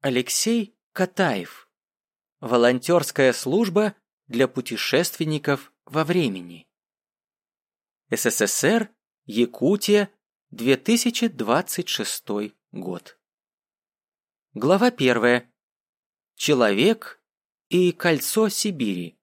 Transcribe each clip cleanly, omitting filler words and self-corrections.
Алексей Катаев. Волонтерская служба для путешественников во времени. СССР, Якутия, 2026 год. Глава 1. Человек и кольцо Сибири.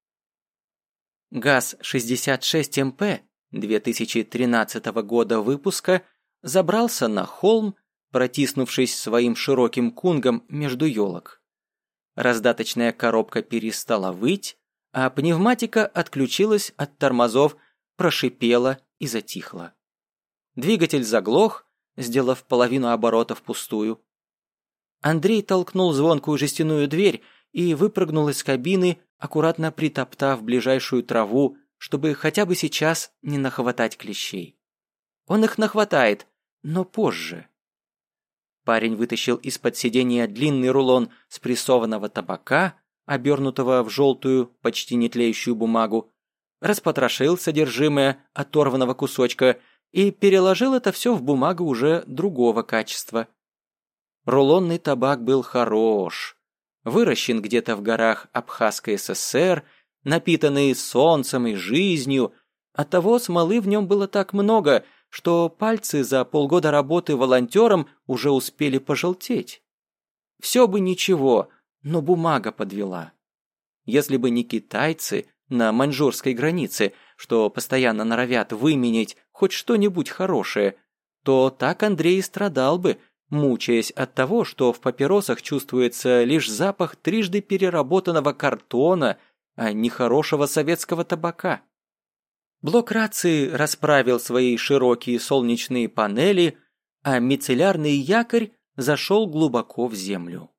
ГАЗ-66МП 2013 года выпуска забрался на холм, протиснувшись своим широким кунгом между елок. Раздаточная коробка перестала выть, а пневматика отключилась от тормозов, прошипела и затихла. Двигатель заглох, сделав половину оборота впустую. Андрей толкнул звонкую жестяную дверь и выпрыгнул из кабины, аккуратно притоптав ближайшую траву, чтобы хотя бы сейчас не нахватать клещей. Он их нахватает, но позже. Парень вытащил из-под сиденья длинный рулон спрессованного табака, обернутого в желтую, почти нетлеющую бумагу, распотрошил содержимое оторванного кусочка и переложил это все в бумагу уже другого качества. Рулонный табак был хорош, выращен где-то в горах Абхазской ССР, напитанный солнцем и жизнью, оттого смолы в нем было так много, что пальцы за полгода работы волонтером уже успели пожелтеть. Все бы ничего, но бумага подвела. Если бы не китайцы на маньчжурской границе, что постоянно норовят выменять хоть что-нибудь хорошее, то так Андрей страдал бы, мучаясь от того, что в папиросах чувствуется лишь запах трижды переработанного картона, а не хорошего советского табака. Блок рации расправил свои широкие солнечные панели, а мицеллярный якорь зашел глубоко в землю.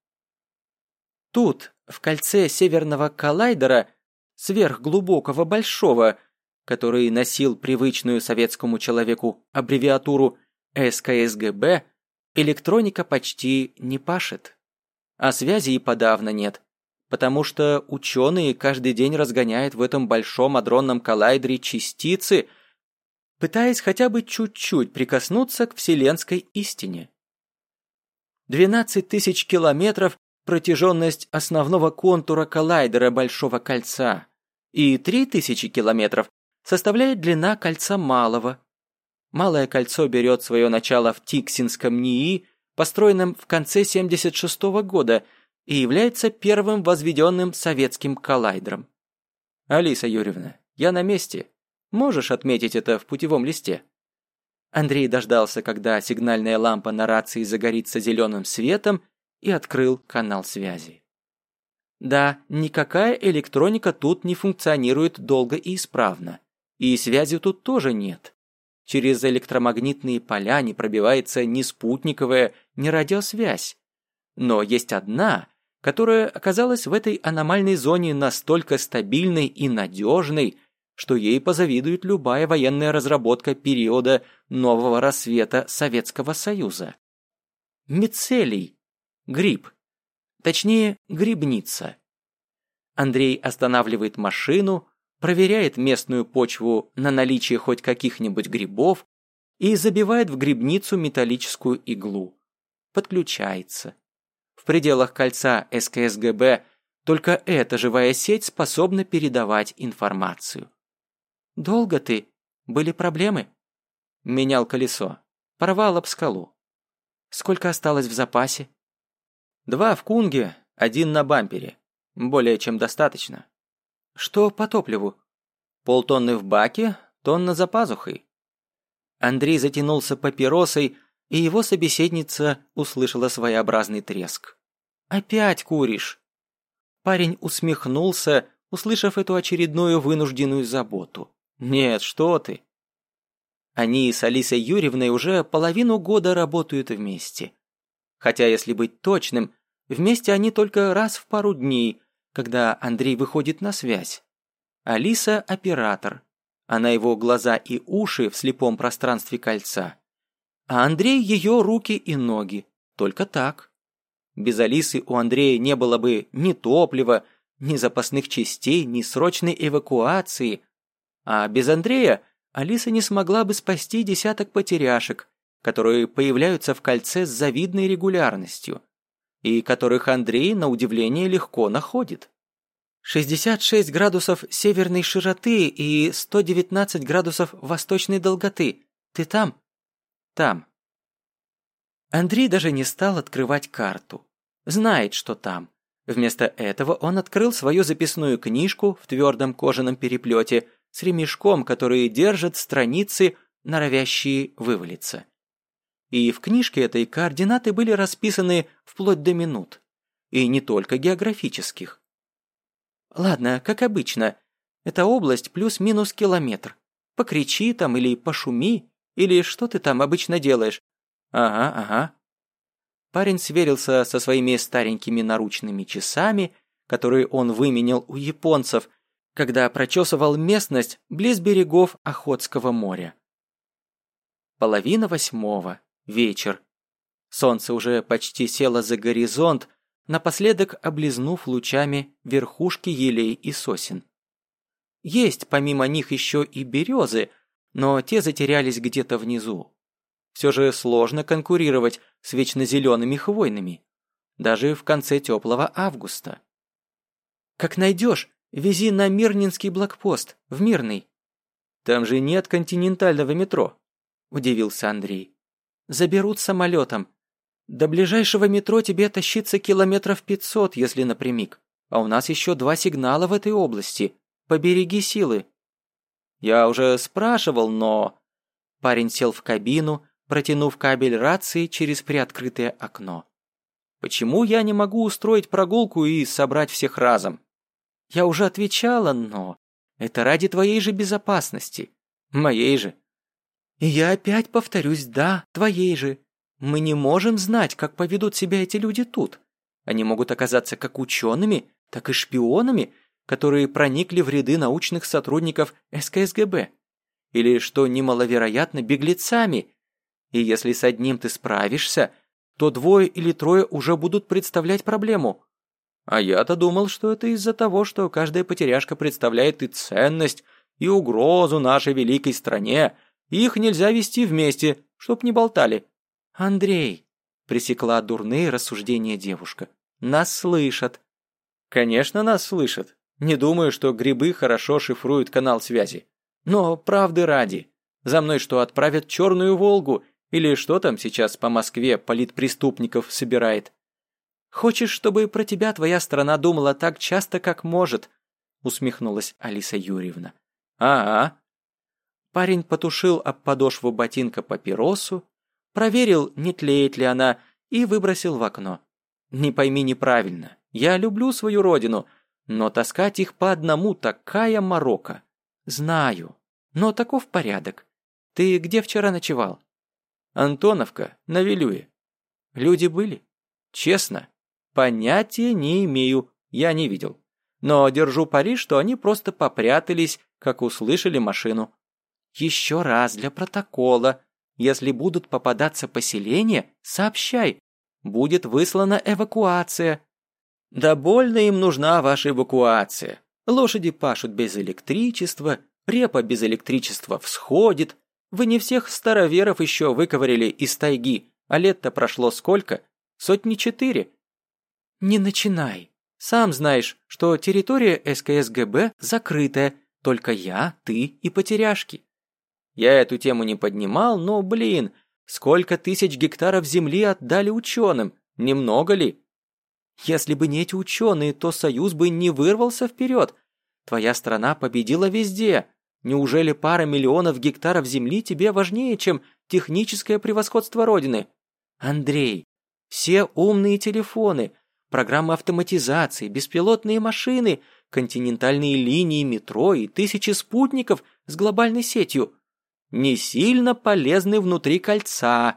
Тут, в кольце северного коллайдера, сверхглубокого большого, который носил привычную советскому человеку аббревиатуру СКСГБ, электроника почти не пашет. А связи и подавно нет, потому что ученые каждый день разгоняют в этом большом адронном коллайдере частицы, пытаясь хотя бы чуть-чуть прикоснуться к вселенской истине. 12 тысяч километров протяженность основного контура коллайдера Большого кольца, и 3000 километров составляет длина кольца Малого. Малое кольцо берет свое начало в Тиксинском НИИ, построенном в конце 1976 года, и является первым возведенным советским коллайдером. Алиса Юрьевна, я на месте. Можешь отметить это в путевом листе? Андрей дождался, когда сигнальная лампа на рации загорится зеленым светом, и открыл канал связи. Да, никакая электроника тут не функционирует долго и исправно. И связи тут тоже нет. Через электромагнитные поля не пробивается ни спутниковая, ни радиосвязь. Но есть одна, которая оказалась в этой аномальной зоне настолько стабильной и надежной, что ей позавидует любая военная разработка периода нового рассвета Советского Союза. Мицелий. Гриб. Точнее, грибница. Андрей останавливает машину, проверяет местную почву на наличие хоть каких-нибудь грибов и забивает в грибницу металлическую иглу. Подключается. В пределах кольца СКСГБ только эта живая сеть способна передавать информацию. «Долго ты? Были проблемы?» Менял колесо. Порвал об скалу. «Сколько осталось в запасе?» 2 в кунге, 1 на бампере. Более чем достаточно. «Что по топливу?» 0,5 тонны в баке, тонна за пазухой. Андрей затянулся папиросой, и его собеседница услышала своеобразный треск. «Опять куришь?» Парень усмехнулся, услышав эту очередную вынужденную заботу. «Нет, что ты!» Они с Алисой Юрьевной уже половину года работают вместе. Хотя, если быть точным, вместе они только раз в пару дней, когда Андрей выходит на связь. Алиса – оператор, она его глаза и уши в слепом пространстве кольца. А Андрей – ее руки и ноги, только так. Без Алисы у Андрея не было бы ни топлива, ни запасных частей, ни срочной эвакуации. А без Андрея Алиса не смогла бы спасти десяток потеряшек, которые появляются в кольце с завидной регулярностью. и которых Андрей, на удивление, легко находит. 66 градусов северной широты и 119 градусов восточной долготы. Ты там? Там. Андрей даже не стал открывать карту. Знает, что там. Вместо этого он открыл свою записную книжку в твердом кожаном переплете с ремешком, который держит страницы, норовящие вывалиться. И в книжке этой координаты были расписаны вплоть до минут. И не только географических. Ладно, как обычно. Это область плюс-минус километр. Покричи там или пошуми, или что ты там обычно делаешь. Ага. Парень сверился со своими старенькими наручными часами, которые он выменял у японцев, когда прочесывал местность близ берегов Охотского моря. 7:30, вечер. Солнце уже почти село за горизонт, напоследок облизнув лучами верхушки елей и сосен. Есть помимо них еще и березы, но те затерялись где-то внизу. Все же сложно конкурировать с вечно зелеными хвойными, даже в конце теплого августа. Как найдешь, вези на Мирнинский блокпост, в Мирный. Там же нет континентального метро, удивился Андрей. Заберут самолетом. До ближайшего метро тебе тащиться километров 500, если напрямик. А у нас еще 2 сигнала в этой области. Побереги силы. Я уже спрашивал, но... Парень сел в кабину, протянув кабель рации через приоткрытое окно. Почему я не могу устроить прогулку и собрать всех разом? Я уже отвечала, но... Это ради твоей же безопасности. Моей же. И я опять повторюсь, да, твоей же. Мы не можем знать, как поведут себя эти люди тут. Они могут оказаться как учеными, так и шпионами, которые проникли в ряды научных сотрудников СКСГБ. Или, что немаловероятно, беглецами. И если с одним ты справишься, то 2 или 3 уже будут представлять проблему. А я-то думал, что это из-за того, что каждая потеряшка представляет и ценность, и угрозу нашей великой стране. Их нельзя вести вместе, чтоб не болтали. Андрей, пресекла дурные рассуждения девушка, нас слышат. Конечно, нас слышат. Не думаю, что грибы хорошо шифруют канал связи. Но правды ради. За мной что, отправят Черную Волгу? Или что там сейчас по Москве политпреступников собирает? Хочешь, чтобы про тебя твоя страна думала так часто, как может? Усмехнулась Алиса Юрьевна. Ага. Парень потушил об подошву ботинка папиросу, проверил, не тлеет ли она, и выбросил в окно. Не пойми неправильно, я люблю свою родину, но таскать их по одному такая морока. Знаю, но таков порядок. Ты где вчера ночевал? Антоновка, на Вилюе. Люди были? Честно, понятия не имею, я не видел. Но держу пари, что они просто попрятались, как услышали машину. Еще раз для протокола. Если будут попадаться поселения, сообщай. Будет выслана эвакуация. Да больно им нужна ваша эвакуация. Лошади пашут без электричества, репа без электричества всходит. Вы не всех староверов еще выковыряли из тайги, а лет-то прошло сколько? 4 сотни. Не начинай. Сам знаешь, что территория СКСГБ закрытая, только я, ты и потеряшки. Я эту тему не поднимал, но, блин, сколько тысяч гектаров земли отдали ученым, немного ли? Если бы не эти ученые, то Союз бы не вырвался вперед. Твоя страна победила везде. Неужели пара миллионов гектаров земли тебе важнее, чем техническое превосходство Родины? Андрей, все умные телефоны, программы автоматизации, беспилотные машины, континентальные линии метро и тысячи спутников с глобальной сетью не сильно полезны внутри кольца.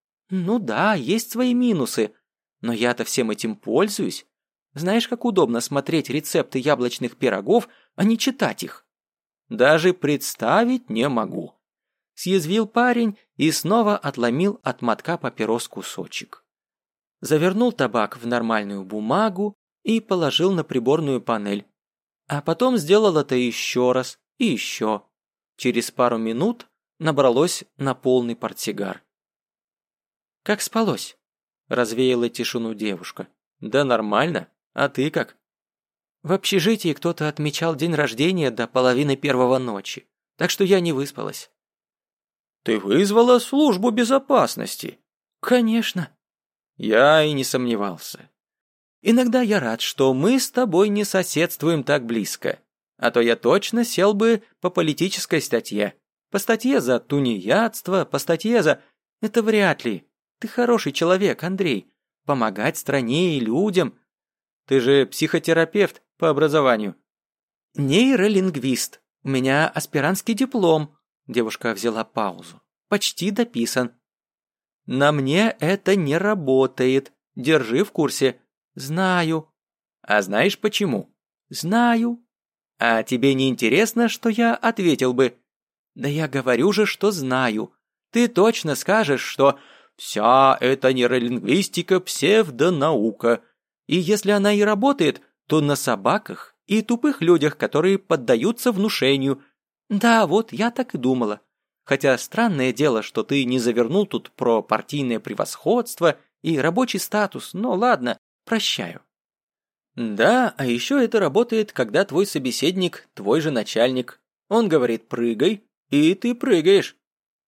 Ну да, есть свои минусы, но я-то всем этим пользуюсь. Знаешь, как удобно смотреть рецепты яблочных пирогов, а не читать их? Даже представить не могу. Съязвил парень и снова отломил от мотка папирос кусочек. Завернул табак в нормальную бумагу и положил на приборную панель. А потом сделал это еще раз и еще. Через пару минут набралось на полный портсигар. Как спалось? развеяла тишину девушка. Да нормально, а ты как? В общежитии кто-то отмечал день рождения до 1:30 ночи, так что я не выспалась. Ты вызвала службу безопасности? Конечно. Я и не сомневался. Иногда я рад, что мы с тобой не соседствуем так близко, а то я точно сел бы по политической статье. По статье за тунеядство, по статье за... Это вряд ли. Ты хороший человек, Андрей. Помогать стране и людям. Ты же психотерапевт по образованию. Нейролингвист. У меня аспирантский диплом. Девушка взяла паузу. Почти дописан. На мне это не работает. Держи в курсе. Знаю. А знаешь почему? Знаю. А тебе не интересно, что я ответил бы? Да я говорю же, что знаю. Ты точно скажешь, что вся эта нейролингвистика псевдонаука. И если она и работает, то на собаках и тупых людях, которые поддаются внушению. Да, вот я так и думала. Хотя странное дело, что ты не завернул тут про партийное превосходство и рабочий статус, но ладно, прощаю. Да, а еще это работает, когда твой собеседник твой же начальник. Он говорит «прыгай», и ты прыгаешь.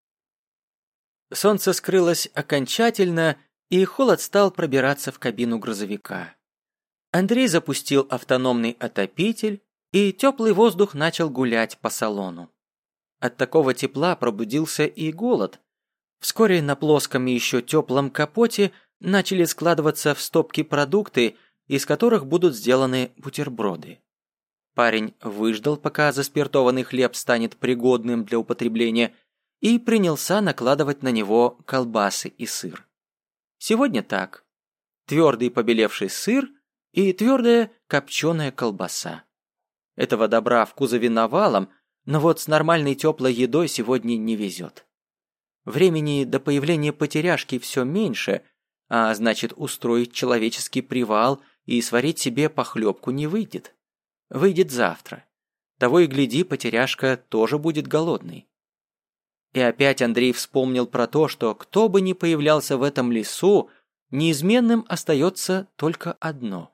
Солнце скрылось окончательно, и холод стал пробираться в кабину грузовика. Андрей запустил автономный отопитель, и теплый воздух начал гулять по салону. От такого тепла пробудился и голод. Вскоре на плоском и еще теплом капоте начали складываться в стопки продукты, из которых будут сделаны бутерброды. Парень выждал, пока заспиртованный хлеб станет пригодным для употребления, и принялся накладывать на него колбасы и сыр. Сегодня так. Твердый побелевший сыр и твердая копченая колбаса. Этого добра в кузове навалом, но вот с нормальной теплой едой сегодня не везет. Времени до появления потеряшки все меньше, а значит устроить человеческий привал и сварить себе похлебку не выйдет. Выйдет завтра. Того и гляди, потеряшка тоже будет голодной. И опять Андрей вспомнил про то, что кто бы ни появлялся в этом лесу, неизменным остается только одно.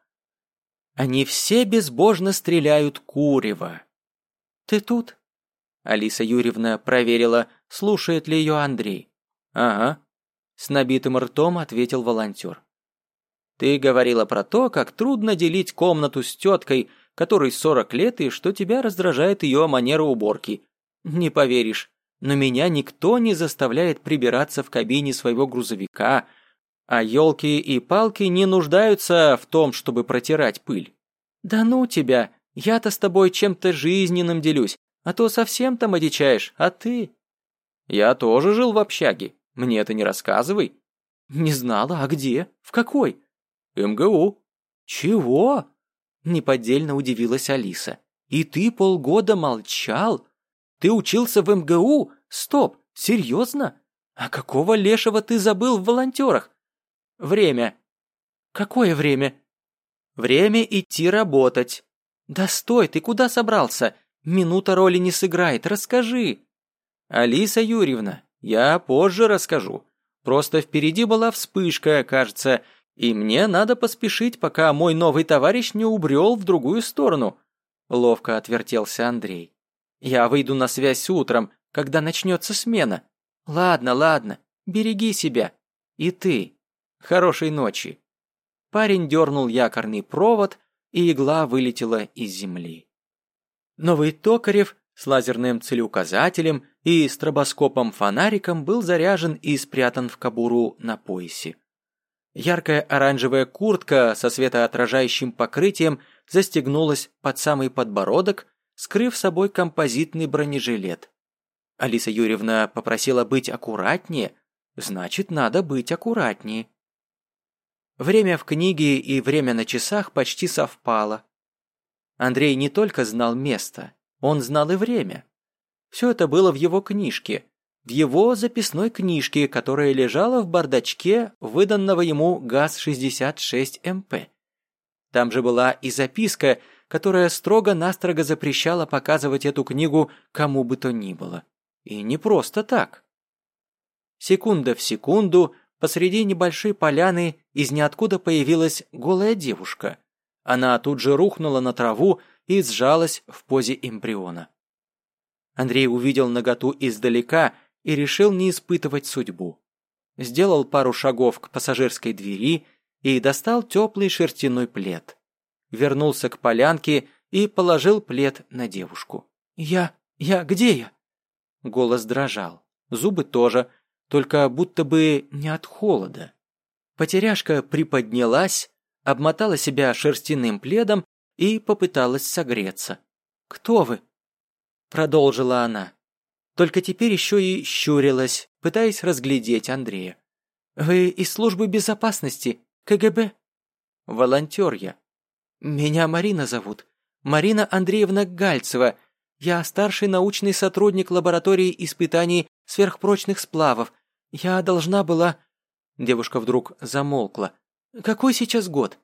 Они все безбожно стреляют курево. «Ты тут?» Алиса Юрьевна проверила, слушает ли ее Андрей. «Ага», – с набитым ртом ответил волонтер. «Ты говорила про то, как трудно делить комнату с теткой, которой 40 лет, и что тебя раздражает ее манера уборки. Не поверишь, но меня никто не заставляет прибираться в кабине своего грузовика, а елки и палки не нуждаются в том, чтобы протирать пыль. Да ну тебя, я-то с тобой чем-то жизненным делюсь, а то совсем там одичаешь, а ты...» «Я тоже жил в общаге, мне это не рассказывай». «Не знала, а где? В какой?» «МГУ». «Чего?» Неподдельно удивилась Алиса. «И ты полгода молчал? Ты учился в МГУ? Стоп, серьезно? А какого лешего ты забыл в волонтерах?» «Время». «Какое время?» «Время идти работать». «Да стой, ты куда собрался? Минута роли не сыграет, расскажи». «Алиса Юрьевна, я позже расскажу. Просто впереди была вспышка, кажется, и мне надо поспешить, пока мой новый товарищ не убрел в другую сторону». Ловко отвертелся Андрей. «Я выйду на связь утром, когда начнется смена. Ладно, береги себя. И ты. Хорошей ночи». Парень дернул якорный провод, и игла вылетела из земли. Новый Токарев с лазерным целеуказателем и стробоскопом-фонариком был заряжен и спрятан в кобуру на поясе. Яркая оранжевая куртка со светоотражающим покрытием застегнулась под самый подбородок, скрыв собой композитный бронежилет. Алиса Юрьевна попросила быть аккуратнее, значит, надо быть аккуратнее. Время в книге и время на часах почти совпало. Андрей не только знал место, он знал и время. Все это было в его книжке, в его записной книжке, которая лежала в бардачке выданного ему ГАЗ-66МП. Там же была и записка, которая строго-настрого запрещала показывать эту книгу кому бы то ни было. И не просто так. Секунда в секунду посреди небольшой поляны из ниоткуда появилась голая девушка. Она тут же рухнула на траву и сжалась в позе эмбриона. Андрей увидел наготу издалека и решил не испытывать судьбу. Сделал пару шагов к пассажирской двери и достал теплый шерстяной плед. Вернулся к полянке и положил плед на девушку. Где я?» Голос дрожал, зубы тоже, только будто бы не от холода. Потеряшка приподнялась, обмотала себя шерстяным пледом и попыталась согреться. «Кто вы?» Продолжила она. Только теперь еще и щурилась, пытаясь разглядеть Андрея. «Вы из службы безопасности, КГБ?» «Волонтер я». «Меня Марина зовут. Марина Андреевна Гальцева. Я старший научный сотрудник лаборатории испытаний сверхпрочных сплавов. Я должна была...» Девушка вдруг замолкла. «Какой сейчас год?»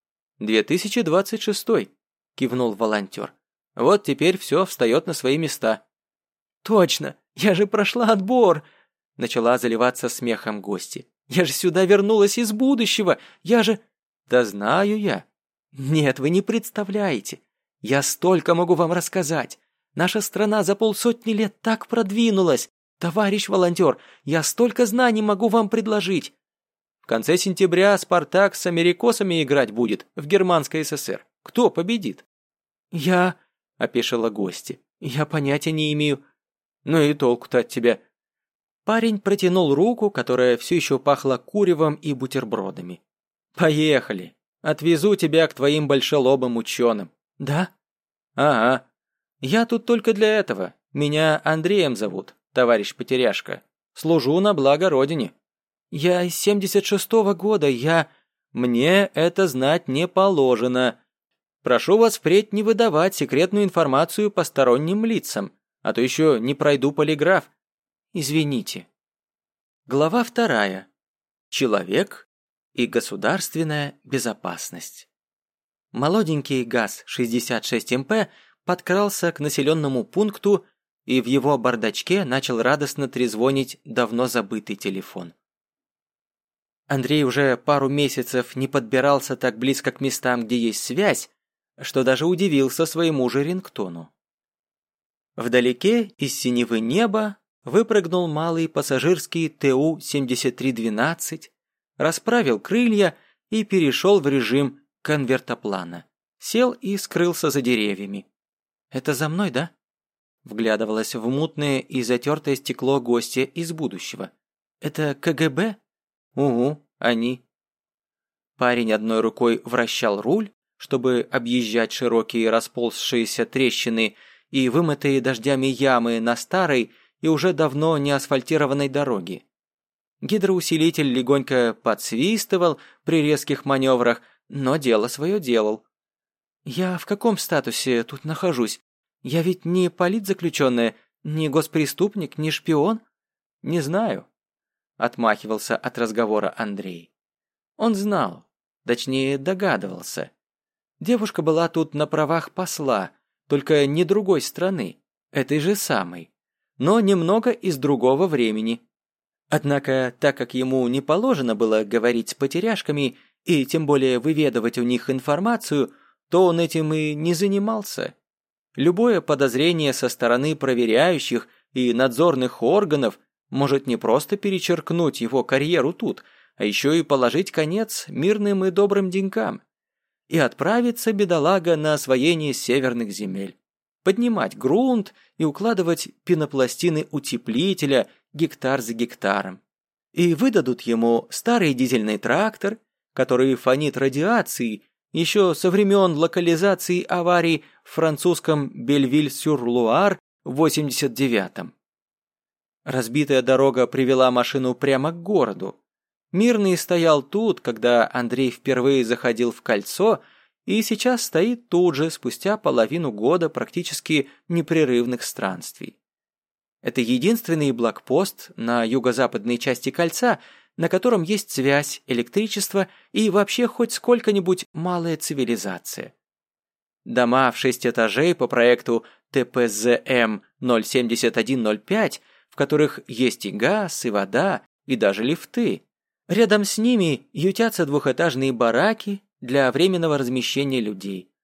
2026, кивнул волонтер. «Вот теперь все встает на свои места». «Точно! Я же прошла отбор!» Начала заливаться смехом гости. «Я же сюда вернулась из будущего! Я же...» «Да знаю я!» «Нет, вы не представляете! Я столько могу вам рассказать! Наша страна за 50 лет так продвинулась! Товарищ волонтер, я столько знаний могу вам предложить!» «В конце сентября «Спартак» с америкосами играть будет в Германской ССР. Кто победит?» «Я...» — опешила гостья. «Я понятия не имею». «Ну и толку-то от тебя». Парень протянул руку, которая все еще пахла куревом и бутербродами. «Поехали. Отвезу тебя к твоим большелобым ученым». «Да?» «Ага. Я тут только для этого. Меня Андреем зовут, товарищ Потеряшка. Служу на благо Родине». «Я из 76-го года, Мне это знать не положено. Прошу вас впредь не выдавать секретную информацию посторонним лицам, а то еще не пройду полиграф. Извините». Глава 2. Человек и государственная безопасность. Молоденький ГАЗ-66МП подкрался к населенному пункту, и в его бардачке начал радостно трезвонить давно забытый телефон. Андрей уже пару месяцев не подбирался так близко к местам, где есть связь, что даже удивился своему же рингтону. Вдалеке из синевы неба выпрыгнул малый пассажирский ТУ-7312, расправил крылья и перешел в режим конвертоплана. Сел и скрылся за деревьями. «Это за мной, да?» Вглядывалась в мутное и затертое стекло гостья из будущего. «Это КГБ?» «Угу, они». Парень одной рукой вращал руль, чтобы объезжать широкие расползшиеся трещины и вымытые дождями ямы на старой и уже давно не асфальтированной дороге. Гидроусилитель легонько подсвистывал при резких маневрах, но дело свое делал. «Я в каком статусе тут нахожусь? Я ведь не политзаключенная, не госпреступник, не шпион?» «Не знаю», — отмахивался от разговора Андрей. Он знал, точнее догадывался. Девушка была тут на правах посла, только не другой страны, этой же самой, но немного из другого времени. Однако, так как ему не положено было говорить с потеряшками и тем более выведывать у них информацию, то он этим и не занимался. Любое подозрение со стороны проверяющих и надзорных органов может не просто перечеркнуть его карьеру тут, а еще и положить конец мирным и добрым денькам. И отправиться бедолага на освоение северных земель. Поднимать грунт и укладывать пенопластины утеплителя гектар за гектаром. И выдадут ему старый дизельный трактор, который фонит радиацией еще со времен локализации аварий в французском Бельвиль-сюр-Луар в 89-м. Разбитая дорога привела машину прямо к городу. Мирный стоял тут, когда Андрей впервые заходил в кольцо, и сейчас стоит тут же, спустя половину года практически непрерывных странствий. Это единственный блокпост на юго-западной части кольца, на котором есть связь, электричество и вообще хоть сколько-нибудь малая цивилизация. Дома в 6 этажей по проекту ТПЗМ 07105, в которых есть и газ, и вода, и даже лифты. Рядом с ними ютятся двухэтажные бараки для временного размещения людей.